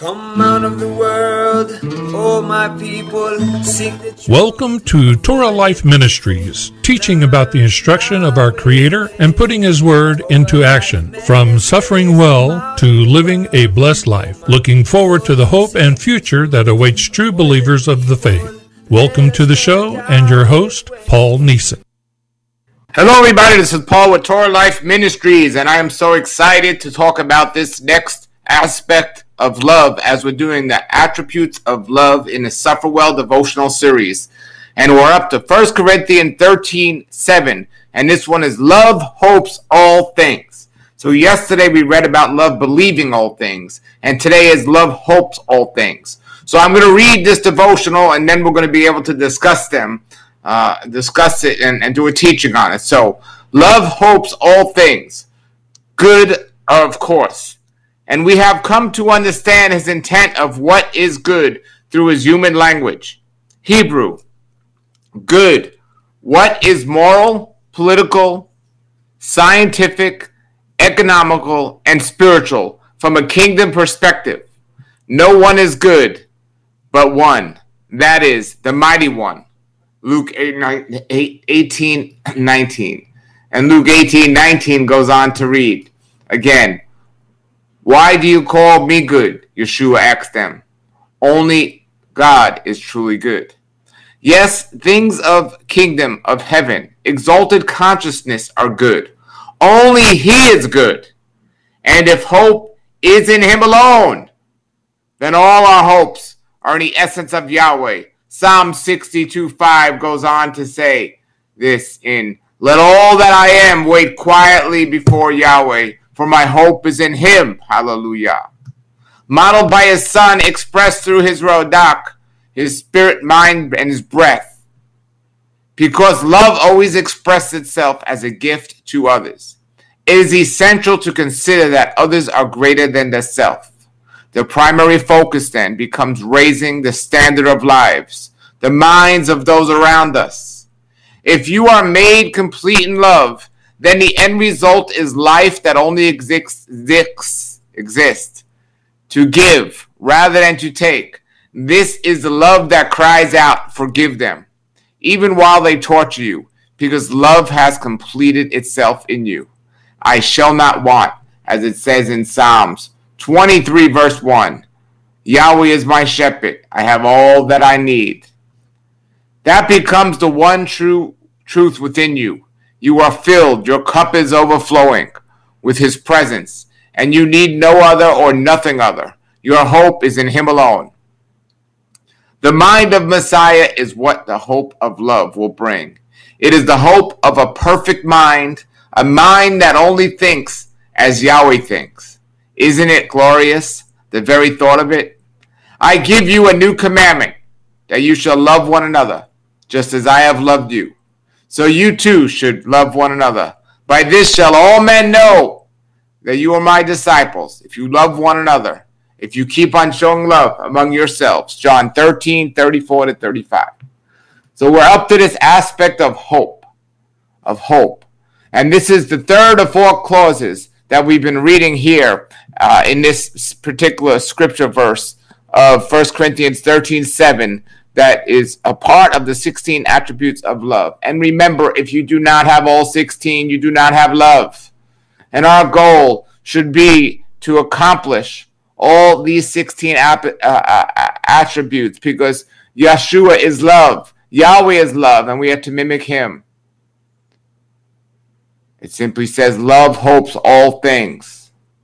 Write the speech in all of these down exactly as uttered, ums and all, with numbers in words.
Come out of the world, oh my people, sing the truth. Welcome to Torah Life Ministries, teaching about the instruction of our Creator and putting His Word into action, from suffering well to living a blessed life, looking forward to the hope and future that awaits true believers of the faith. Welcome to the show, and your host, Paul Neeson. Hello everybody, this is Paul with Torah Life Ministries, and I am so excited to talk about this next aspect of love as we're doing the attributes of love in the Suffer Well devotional series. And we're up to First Corinthians thirteen seven, and this one is love hopes all things. So yesterday we read about love believing all things, and today is love hopes all things. So I'm going to read this devotional, and then we're going to be able to discuss them, uh, discuss it, and, and do a teaching on it. So love hopes all things, good of course. And we have come to understand his intent of what is good through his human language. Hebrew, good. What is moral, political, scientific, economical, and spiritual from a kingdom perspective? No one is good but one. That is the mighty one. Luke eighteen nineteen. And Luke eighteen nineteen goes on to read again. Why do you call me good? Yeshua asked them. Only God is truly good. Yes, things of kingdom of heaven, exalted consciousness are good. Only He is good. And if hope is in Him alone, then all our hopes are in the essence of Yahweh. Psalm sixty-two five goes on to say this in, let all that I am wait quietly before Yahweh, for my hope is in Him. Hallelujah. Modeled by His Son, expressed through His Rodak, His spirit, mind, and His breath. Because love always expresses itself as a gift to others. It is essential to consider that others are greater than the self. The primary focus then becomes raising the standard of lives, the minds of those around us. If you are made complete in love, then the end result is life that only exists, exists, exists to give rather than to take. This is the love that cries out, forgive them, even while they torture you, because love has completed itself in you. I shall not want, as it says in Psalms twenty-three verse one. Yahweh is my shepherd. I have all that I need. That becomes the one true truth within you. You are filled, your cup is overflowing with His presence, and you need no other or nothing other. Your hope is in Him alone. The mind of Messiah is what the hope of love will bring. It is the hope of a perfect mind, a mind that only thinks as Yahweh thinks. Isn't it glorious, the very thought of it? I give you a new commandment, that you shall love one another, just as I have loved you. So you too should love one another. By this shall all men know that you are my disciples, if you love one another, if you keep on showing love among yourselves. John thirteen, thirty-four to thirty-five. So we're up to this aspect of hope, of hope. And this is the third of four clauses that we've been reading here uh, in this particular scripture verse of First Corinthians thirteen seven. That is a part of the sixteen attributes of love. And remember, if you do not have all sixteen, you do not have love. And our goal should be to accomplish all these sixteen ap- uh, uh, attributes, because Yeshua is love, Yahweh is love, and we have to mimic Him. It simply says, love hopes all things.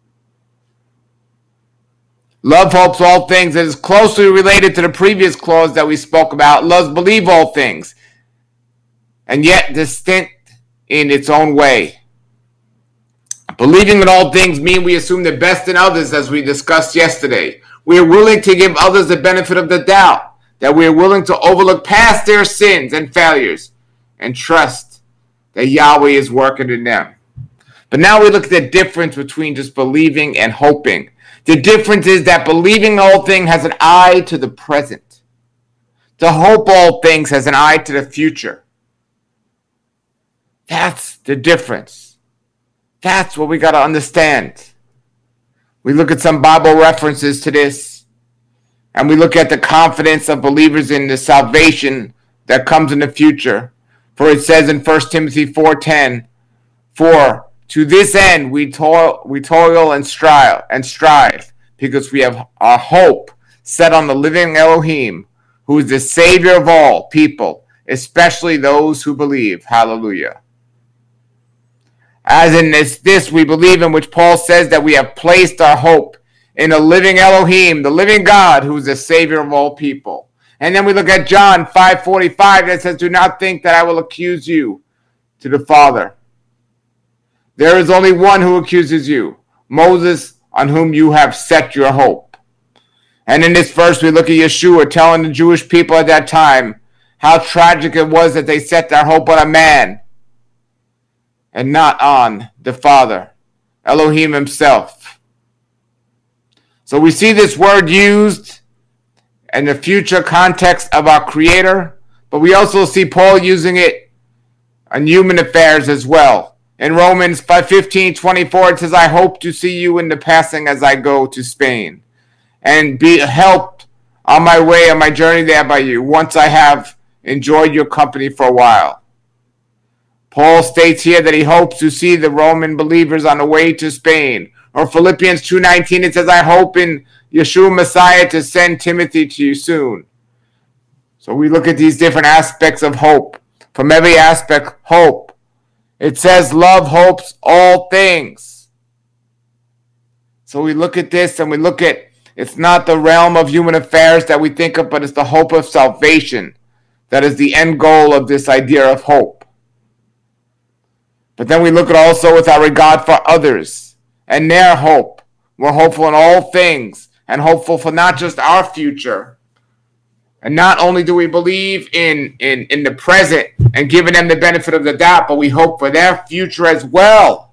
Love hopes all things. It is closely related to the previous clause that we spoke about. Love believe all things, and yet distinct in its own way. Believing in all things means we assume the best in others, as we discussed yesterday. We are willing to give others the benefit of the doubt, that we are willing to overlook past their sins and failures and trust that Yahweh is working in them. But now we look at the difference between just believing and hoping. The difference is that believing all things has an eye to the present. To hope all things has an eye to the future. That's the difference. That's what we got to understand. We look at some Bible references to this. And we look at the confidence of believers in the salvation that comes in the future. For it says in First Timothy four ten, for to this end we toil, we toil and strive, and strive, because we have our hope set on the living Elohim, who is the Savior of all people, especially those who believe. Hallelujah. As in this, this we believe, in which Paul says that we have placed our hope in the living Elohim, the living God, who is the Savior of all people. And then we look at John five forty-five that says, do not think that I will accuse you to the Father. There is only one who accuses you, Moses, on whom you have set your hope. And in this verse we look at Yeshua telling the Jewish people at that time how tragic it was that they set their hope on a man and not on the Father, Elohim himself. So we see this word used in the future context of our Creator, but we also see Paul using it on human affairs as well. In Romans fifteen twenty-four, it says, I hope to see you in the passing as I go to Spain, and be helped on my way, on my journey there by you, once I have enjoyed your company for a while. Paul states here that he hopes to see the Roman believers on the way to Spain. Or Philippians two nineteen, it says, I hope in Yeshua Messiah to send Timothy to you soon. So we look at these different aspects of hope. From every aspect, hope. It says love hopes all things. So we look at this and we look at, it's not the realm of human affairs that we think of, but it's the hope of salvation. That is the end goal of this idea of hope. But then we look at also with our regard for others and their hope. We're hopeful in all things and hopeful for not just our future. And not only do we believe in, in, in the present and giving them the benefit of the doubt, but we hope for their future as well.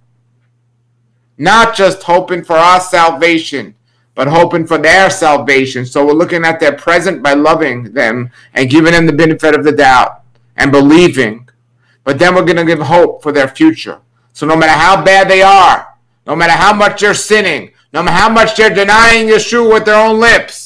Not just hoping for our salvation, but hoping for their salvation. So we're looking at their present by loving them and giving them the benefit of the doubt and believing. But then we're going to give hope for their future. So no matter how bad they are, no matter how much they're sinning, no matter how much they're denying Yeshua with their own lips,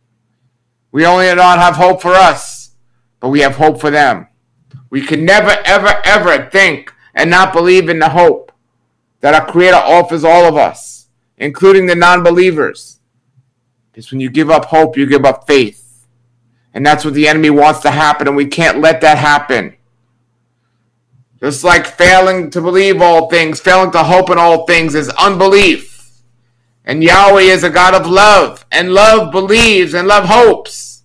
we only not have hope for us, but we have hope for them. We can never, ever, ever think and not believe in the hope that our Creator offers all of us, including the non-believers. Because when you give up hope, you give up faith. And that's what the enemy wants to happen, and we can't let that happen. Just like failing to believe all things, failing to hope in all things is unbelief. And Yahweh is a God of love, and love believes, and love hopes.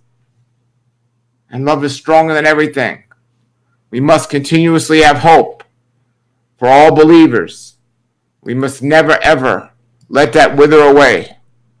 And love is stronger than everything. We must continuously have hope for all believers. We must never, ever let that wither away.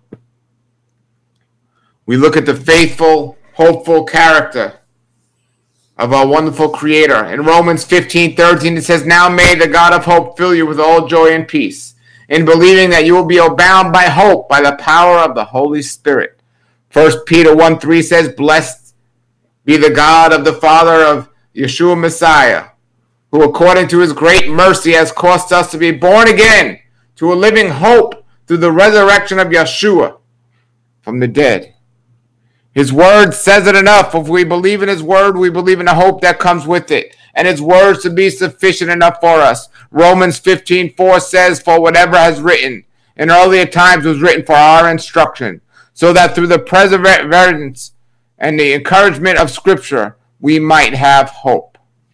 We look at the faithful, hopeful character of our wonderful Creator. In Romans fifteen thirteen, it says, now may the God of hope fill you with all joy and peace, in believing that you will be abound by hope by the power of the Holy Spirit. First Peter one three says, blessed be the God of the Father of Yeshua Messiah, who according to his great mercy has caused us to be born again to a living hope through the resurrection of Yeshua from the dead. His word says it enough. If we believe in his word, we believe in the hope that comes with it. And his words to be sufficient enough for us. Romans fifteen four says, for whatever has written in earlier times was written for our instruction, so that through the perseverance and the encouragement of Scripture, we might have hope.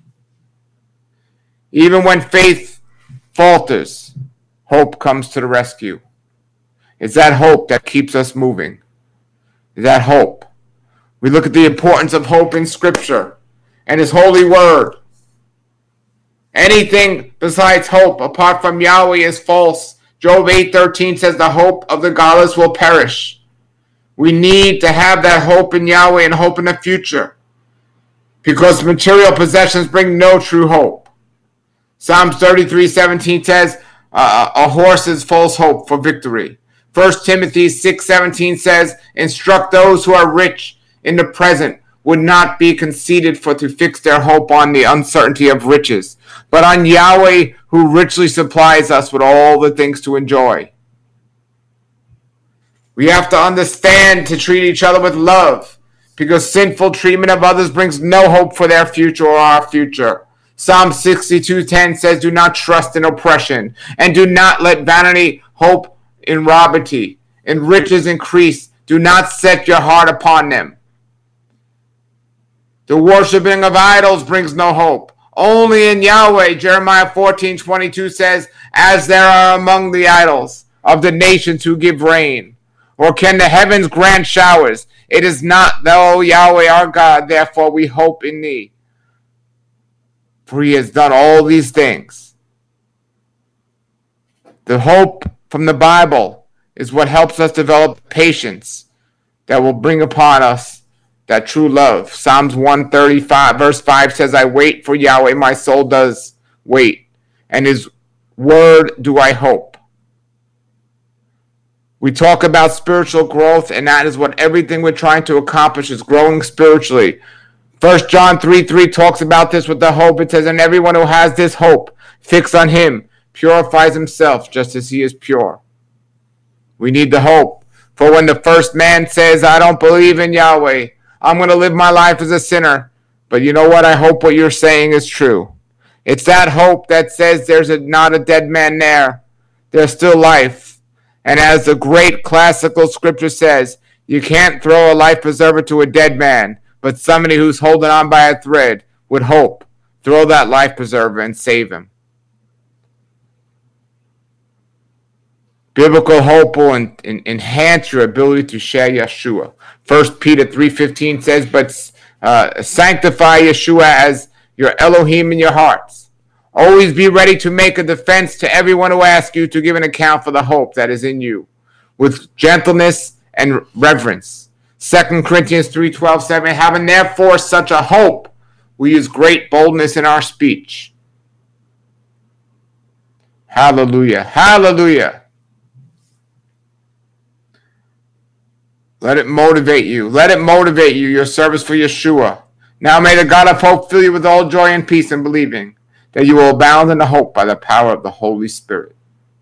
Even when faith falters, hope comes to the rescue. It's that hope that keeps us moving. It's that hope. We look at the importance of hope in Scripture and his holy word. Anything besides hope apart from Yahweh is false. Job eight thirteen says the hope of the godless will perish. We need to have that hope in Yahweh and hope in the future, because material possessions bring no true hope. Psalms thirty-three seventeen says uh, a horse is false hope for victory. First Timothy six seventeen says, instruct those who are rich in the present would not be conceited, for to fix their hope on the uncertainty of riches, but on Yahweh who richly supplies us with all the things to enjoy. We have to understand to treat each other with love, because sinful treatment of others brings no hope for their future or our future. Psalm sixty-two ten says, do not trust in oppression, and do not let vanity hope in robbery. In riches increase, do not set your heart upon them. The worshiping of idols brings no hope. Only in Yahweh, Jeremiah fourteen twenty-two says, as there are among the idols of the nations who give rain, or can the heavens grant showers? It is not thou, Yahweh our God, therefore we hope in thee. For he has done all these things. The hope from the Bible is what helps us develop patience that will bring upon us that true love. Psalms one thirty-five verse five says, I wait for Yahweh, my soul does wait, and his word do I hope. We talk about spiritual growth, and that is what everything we're trying to accomplish is growing spiritually. First John three three talks about this with the hope. It says, and everyone who has this hope fixed on him purifies himself just as he is pure. We need the hope. For when the first man says, I don't believe in Yahweh, I'm going to live my life as a sinner. But you know what? I hope what you're saying is true. It's that hope that says there's a, not a dead man there. There's still life. And as the great classical scripture says, you can't throw a life preserver to a dead man, but somebody who's holding on by a thread with hope, throw that life preserver and save him. Biblical hope will en- en- enhance your ability to share Yeshua. First Peter three fifteen says, but uh, sanctify Yeshua as your Elohim in your hearts. Always be ready to make a defense to everyone who asks you to give an account for the hope that is in you, with gentleness and reverence. Second Corinthians three twelve seven, having therefore such a hope, we use great boldness in our speech. Hallelujah. Hallelujah. Let it motivate you. Let it motivate you, your service for Yeshua. Now may the God of hope fill you with all joy and peace in believing, that you will abound in the hope by the power of the Holy Spirit.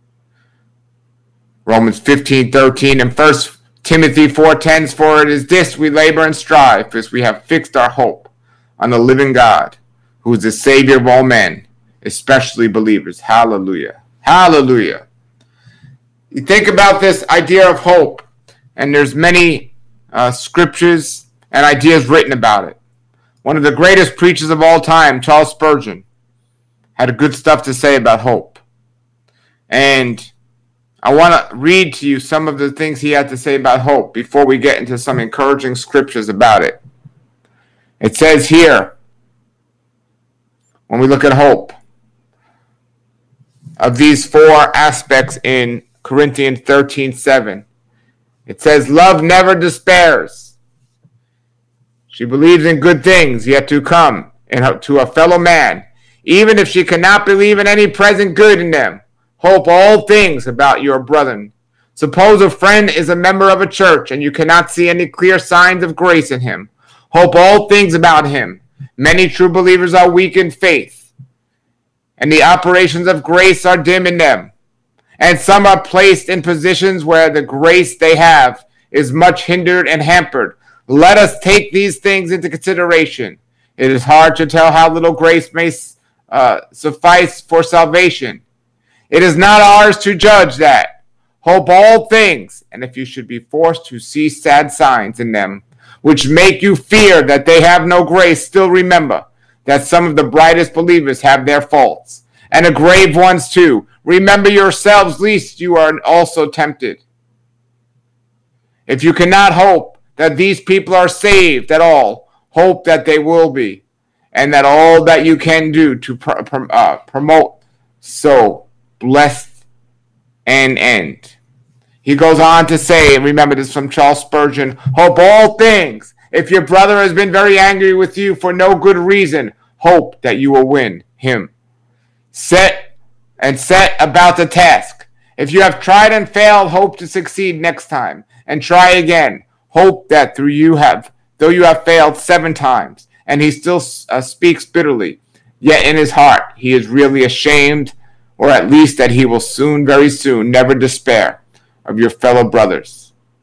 Romans fifteen thirteen and First Timothy four ten, for it is this we labor and strive, because we have fixed our hope on the living God, who is the Savior of all men, especially believers. Hallelujah. Hallelujah. You think about this idea of hope, and there's many uh, scriptures and ideas written about it. One of the greatest preachers of all time, Charles Spurgeon, had good stuff to say about hope. And I want to read to you some of the things he had to say about hope before we get into some encouraging scriptures about it. It says here, when we look at hope, of these four aspects in Corinthians thirteen seven, it says, love never despairs. She believes in good things yet to come and to a fellow man, even if she cannot believe in any present good in them. Hope all things about your brethren. Suppose a friend is a member of a church and you cannot see any clear signs of grace in him. Hope all things about him. Many true believers are weak in faith, and the operations of grace are dim in them. And some are placed in positions where the grace they have is much hindered and hampered. Let us take these things into consideration. It is hard to tell how little grace may uh, suffice for salvation. It is not ours to judge that. Hope all things, and if you should be forced to see sad signs in them, which make you fear that they have no grace, still remember that some of the brightest believers have their faults, and the grave ones too. Remember yourselves, lest you are also tempted. If you cannot hope that these people are saved at all, hope that they will be, and that all that you can do to pr- pr- uh, promote so blessed and end. He goes on to say, and remember this from Charles Spurgeon, hope all things. If your brother has been very angry with you for no good reason, hope that you will win him. Set and set about the task. If you have tried and failed, hope to succeed next time, and try again. Hope that through you have, though you have failed seven times, and he still uh, speaks bitterly, yet in his heart he is really ashamed, or at least that he will soon, very soon, never despair of your fellow brothers.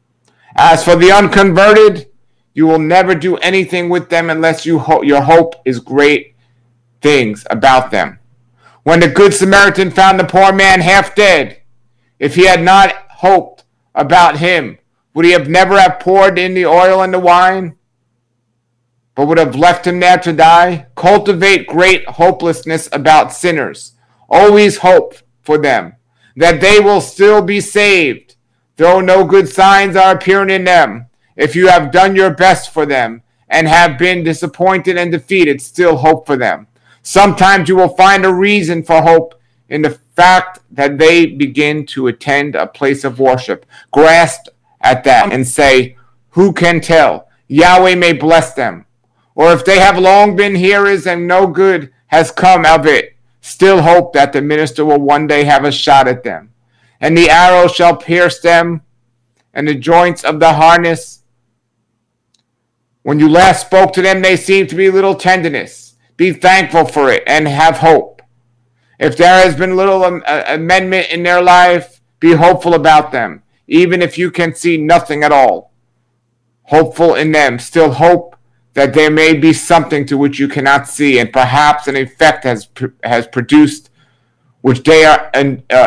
As for the unconverted, you will never do anything with them unless you ho- your hope is great things about them. When the Good Samaritan found the poor man half dead, if he had not hoped about him, would he have never have poured in the oil and the wine, but would have left him there to die? Cultivate great hopelessness about sinners. Always hope for them, that they will still be saved, though no good signs are appearing in them. If you have done your best for them and have been disappointed and defeated, still hope for them. Sometimes you will find a reason for hope in the fact that they begin to attend a place of worship. Grasp at that and say, who can tell? Yahweh may bless them. Or if they have long been hearers and no good has come of it, still hope that the minister will one day have a shot at them. And the arrow shall pierce them, and the joints of the harness. When you last spoke to them, they seemed to be little tenderness. Be thankful for it and have hope. If there has been little am- amendment in their life, be hopeful about them, even if you can see nothing at all. Hopeful in them, still hope that there may be something to which you cannot see, and perhaps an effect has has produced which they are uh,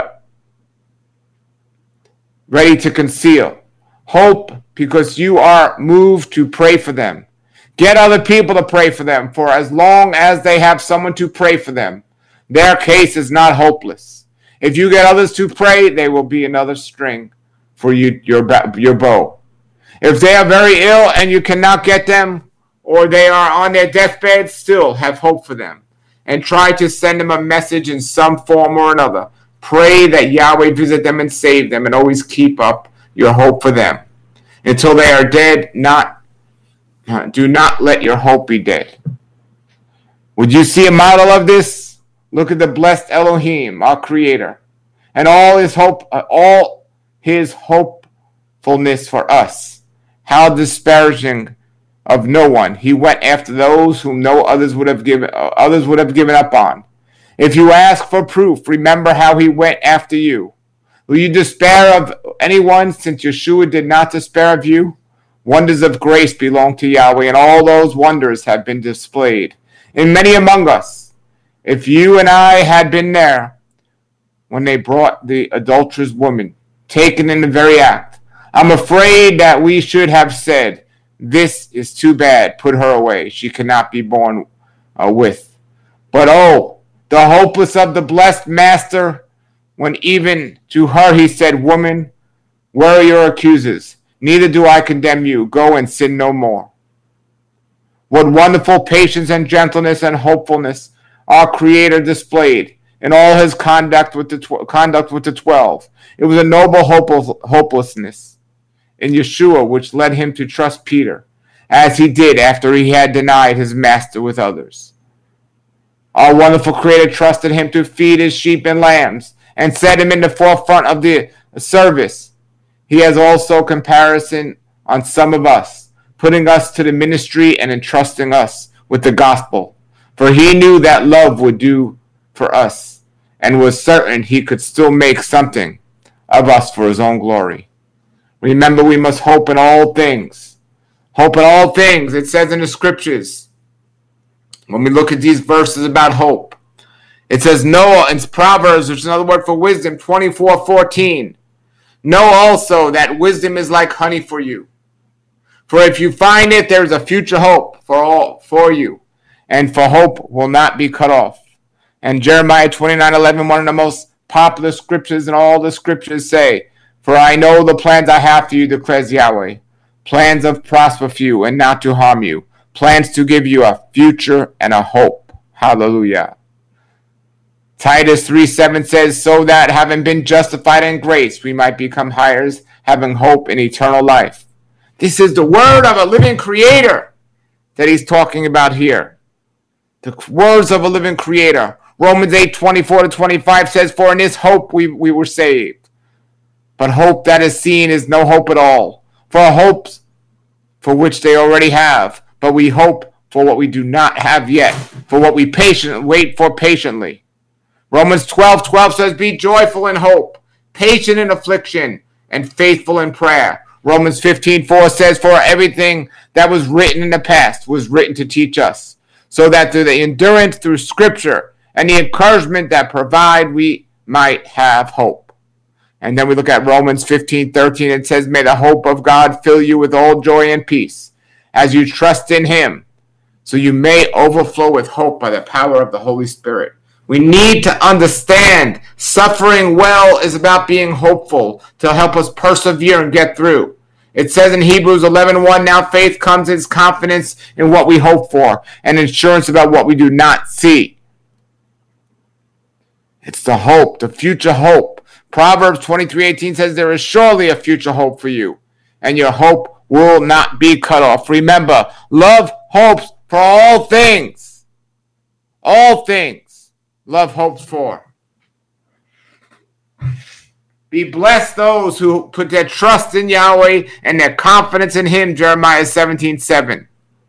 ready to conceal. Hope because you are moved to pray for them. Get other people to pray for them, for as long as they have someone to pray for them, their case is not hopeless. If you get others to pray, they will be another string for you, your, your bow. If they are very ill and you cannot get them, or they are on their deathbed, still have hope for them, and try to send them a message in some form or another. Pray that Yahweh visit them and save them, and always keep up your hope for them. Until they are dead, not do not let your hope be dead. Would you see a model of this? Look at the blessed Elohim, our Creator, and all his hope, all his hopefulness for us. How disparaging of no one. He went after those whom no others would have given others would have given up on. If you ask for proof, remember how he went after you. Will you despair of anyone, since Yeshua did not despair of you? Wonders of grace belong to Yahweh, and all those wonders have been displayed in many among us. If you and I had been there when they brought the adulterous woman, taken in the very act, I'm afraid that we should have said, this is too bad, put her away. She cannot be borne uh, with. But oh, the hopeless of the blessed Master, when even to her he said, woman, where are your accusers? Neither do I condemn you. Go and sin no more. What wonderful patience and gentleness and hopefulness our Creator displayed in all his conduct with the tw- conduct with the twelve. It was a noble hopeless- hopelessness in Yeshua which led him to trust Peter, as he did after he had denied his master with others. Our wonderful Creator trusted him to feed his sheep and lambs and set him in the forefront of the service. He has also comparison on some of us, putting us to the ministry and entrusting us with the gospel. For he knew that love would do for us, and was certain he could still make something of us for his own glory. Remember, we must hope in all things. Hope in all things, it says in the scriptures. When we look at these verses about hope, it says, know in Proverbs, which is another word for wisdom, twenty-four fourteen. Know also that wisdom is like honey for you. For if you find it, there is a future hope for all for you, and for hope will not be cut off. And Jeremiah twenty-nine eleven, one of the most popular scriptures in all the scriptures say, for I know the plans I have for you, declares Yahweh, plans of prosper for you and not to harm you, plans to give you a future and a hope. Hallelujah. Titus three seven says, so that having been justified in grace, we might become heirs, having hope in eternal life. This is the word of a living Creator that he's talking about here. The words of a living Creator. Romans eight twenty-four to twenty-five says, for in this hope we, we were saved. But hope that is seen is no hope at all. For hopes for which they already have, but we hope for what we do not have yet, for what we patient wait for patiently. Romans twelve twelve says, be joyful in hope, patient in affliction, and faithful in prayer. Romans fifteen four says, for everything that was written in the past was written to teach us, so that through the endurance through Scripture and the encouragement that provide, we might have hope. And then we look at Romans fifteen thirteen. It says, may the hope of God fill you with all joy and peace as you trust in him, so you may overflow with hope by the power of the Holy Spirit. We need to understand suffering well is about being hopeful to help us persevere and get through. It says in Hebrews eleven one, now faith comes as confidence in what we hope for and assurance about what we do not see. It's the hope, the future hope. Proverbs twenty-three eighteen says there is surely a future hope for you, and your hope will not be cut off. Remember, love hopes for all things. All things. Love hopes for. Be blessed those who put their trust in Yahweh and their confidence in him, Jeremiah seventeen seven.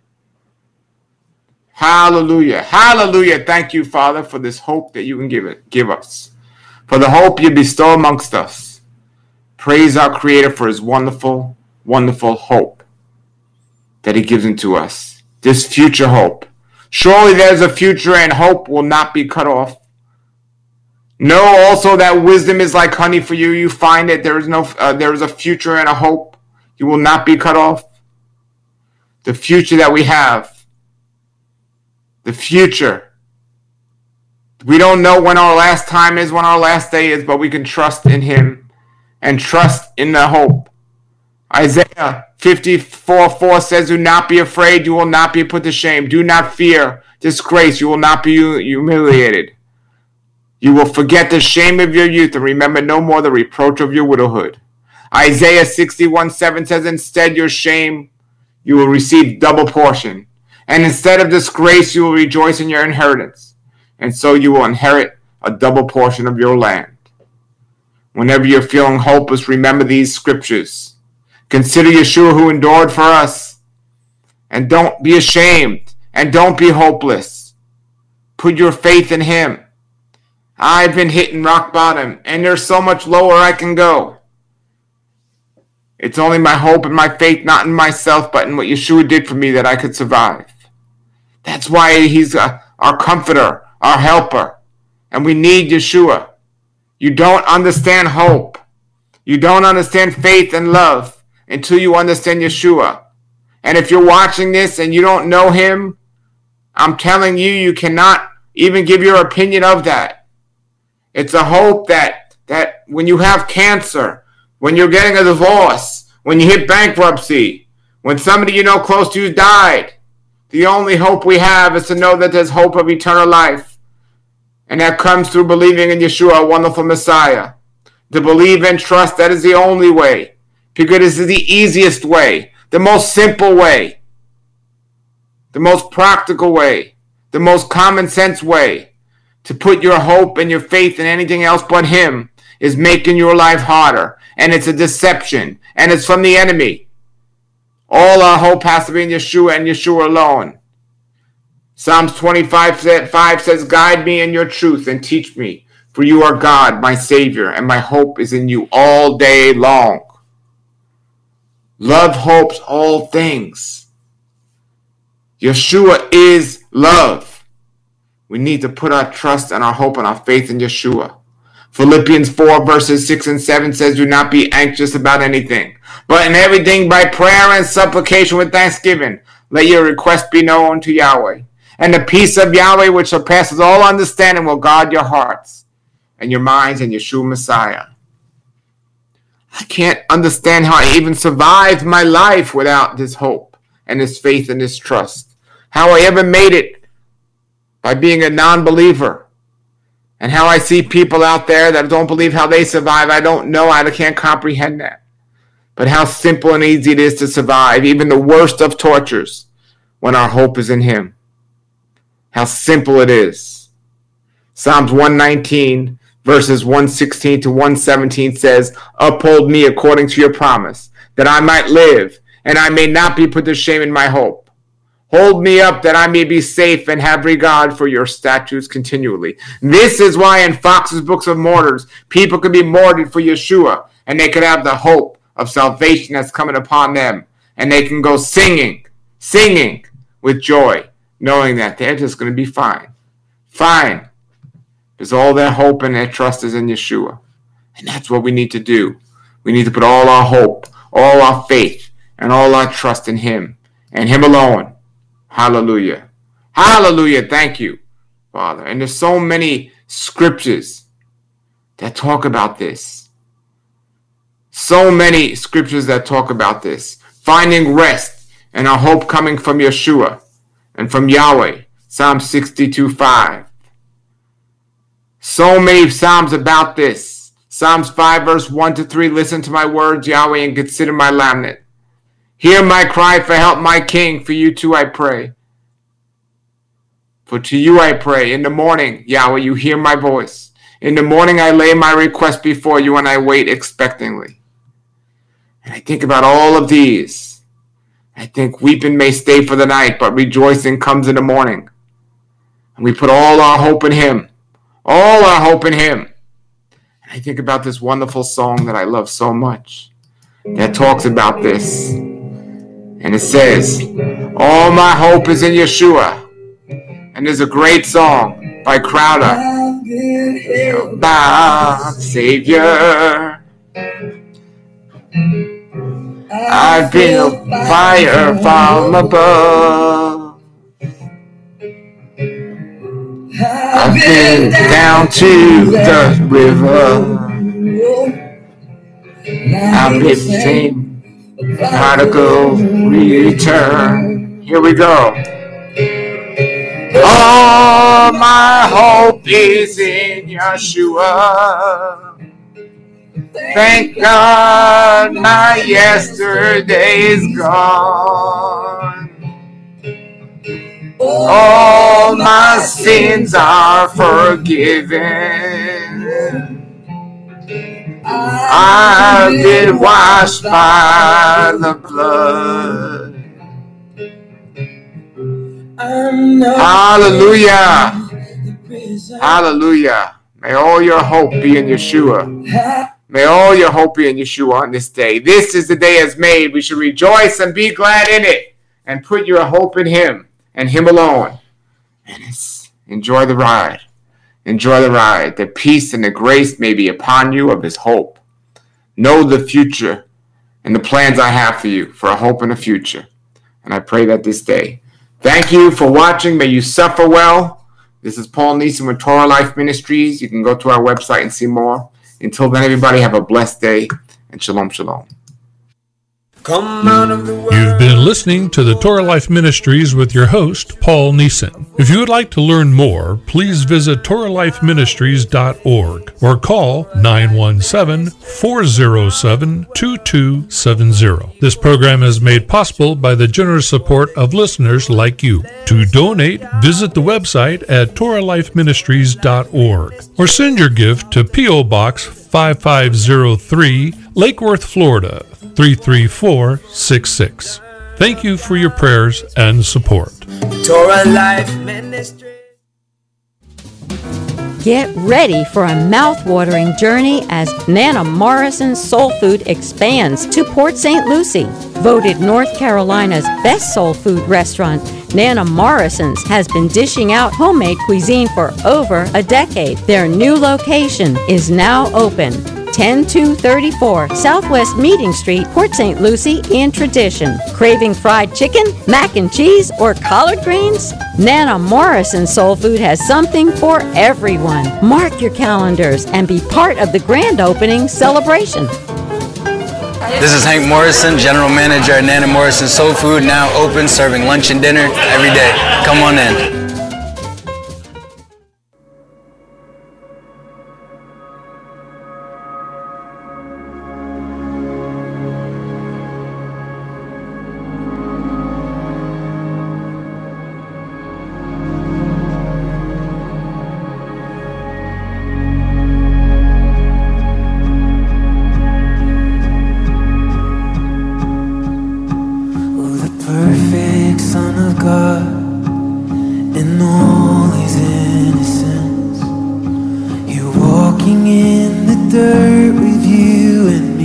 Hallelujah. Hallelujah. Thank you, Father, for this hope that you can give it, give us. For the hope you bestow amongst us. Praise our Creator for his wonderful, wonderful hope that he gives into us. This future hope. Surely there's a future, and hope will not be cut off. Know also that wisdom is like honey for you. You find that there is no, uh, there is a future and a hope. You will not be cut off. The future that we have. The future. We don't know when our last time is, when our last day is, but we can trust in him and trust in the hope. Isaiah fifty-four four says, do not be afraid, you will not be put to shame. Do not fear disgrace, you will not be humiliated. You will forget the shame of your youth and remember no more the reproach of your widowhood. Isaiah sixty-one seven says, instead your shame you will receive double portion, and instead of disgrace you will rejoice in your inheritance, and so you will inherit a double portion of your land. Whenever you're feeling hopeless, remember these scriptures. Consider Yeshua who endured for us. And don't be ashamed. And don't be hopeless. Put your faith in him. I've been hitting rock bottom, and there's so much lower I can go. It's only my hope and my faith, not in myself, but in what Yeshua did for me, that I could survive. That's why he's a, our comforter, our helper. And we need Yeshua. You don't understand hope. You don't understand faith and love until you understand Yeshua. And if you're watching this and you don't know him, I'm telling you, you cannot even give your opinion of that. It's a hope that, that when you have cancer, when you're getting a divorce, when you hit bankruptcy, when somebody you know close to you died, the only hope we have is to know that there's hope of eternal life. And that comes through believing in Yeshua, a wonderful Messiah. To believe and trust, that is the only way. Because this is the easiest way, the most simple way, the most practical way, the most common sense way. To put your hope and your faith in anything else but him is making your life harder. And it's a deception. And it's from the enemy. All our hope has to be in Yeshua and Yeshua alone. Psalms twenty-five five says, guide me in your truth and teach me. For you are God, my Savior, and my hope is in you all day long. Love hopes all things. Yeshua is love. We need to put our trust and our hope and our faith in Yeshua. Philippians four verses six and seven says, do not be anxious about anything, but in everything by prayer and supplication with thanksgiving, let your request be known to Yahweh. And the peace of Yahweh, which surpasses all understanding, will guard your hearts and your minds in Yeshua Messiah. I can't understand how I even survived my life without this hope and this faith and this trust. How I ever made it by being a non-believer. And how I see people out there that don't believe how they survive. I don't know. I can't comprehend that. But how simple and easy it is to survive even the worst of tortures when our hope is in him. How simple it is. Psalms one nineteen verses one sixteen to one seventeen says, uphold me according to your promise, that I might live, and I may not be put to shame in my hope. Hold me up that I may be safe and have regard for your statutes continually. This is why in Fox's Books of Martyrs, people could be martyred for Yeshua, and they could have the hope of salvation that's coming upon them. And they can go singing, singing with joy, knowing that they're just going to be fine. Fine. Because all their hope and their trust is in Yeshua. And that's what we need to do. We need to put all our hope, all our faith, and all our trust in Him and Him alone. Hallelujah. Hallelujah. Thank you, Father. And there's so many scriptures that talk about this. So many scriptures that talk about this. Finding rest and our hope coming from Yeshua and from Yahweh. Psalm sixty-two five. So many Psalms about this. Psalms five verse one to three. Listen to my words, Yahweh, and consider my lament. Hear my cry for help, my King. For you too I pray. For to you I pray. In the morning, Yahweh, you hear my voice. In the morning I lay my request before you, and I wait expectantly. And I think about all of these. I think weeping may stay for the night, but rejoicing comes in the morning. And we put all our hope in Him. All our hope in Him. And I think about this wonderful song that I love so much that talks about this. And it says, all my hope is in Yeshua. And there's a great song by Crowder. My Savior, I've been fire from above. I've been down to the river. I've been saying, prodigal return. Here we go. All my hope is in Yeshua. Thank God my yesterday is gone. All my sins are forgiven. I've been washed by the blood. Hallelujah. Hallelujah. May all your hope be in Yeshua. May all your hope be in Yeshua on this day. This is the day as made. We should rejoice and be glad in it. And put your hope in Him and Him alone. And it's, enjoy the ride. Enjoy the ride. The peace and the grace may be upon you of His hope. Know the future and the plans I have for you, for a hope and a future. And I pray that this day. Thank you for watching. May you suffer well. This is Paul Neeson with Torah Life Ministries. You can go to our website and see more. Until then, everybody have a blessed day, and shalom, shalom. Come out of the world. You've been listening to the Torah Life Ministries with your host, Paul Neeson. If you would like to learn more, please visit Torah Life Ministries dot org or call nine one seven, four zero seven, two two seven zero. This program is made possible by the generous support of listeners like you. To donate, visit the website at Torah Life Ministries dot org or send your gift to P O Box five five zero three, Lake Worth, Florida, three three four six six. Thank you for your prayers and support. Torah Life Ministry. Get ready for a mouth-watering journey as Nana Morrison's Soul Food expands to Port Saint Lucie. Voted North Carolina's best soul food restaurant, Nana Morrison's has been dishing out homemade cuisine for over a decade. Their new location is now open. ten two thirty-four Southwest Meeting Street, Port Saint Lucie in tradition. Craving fried chicken, mac and cheese, or collard greens? Nana Morrison Soul Food has something for everyone. Mark your calendars and be part of the grand opening celebration. This is Hank Morrison, General Manager at Nana Morrison Soul Food, now open, serving lunch and dinner every day. Come on in.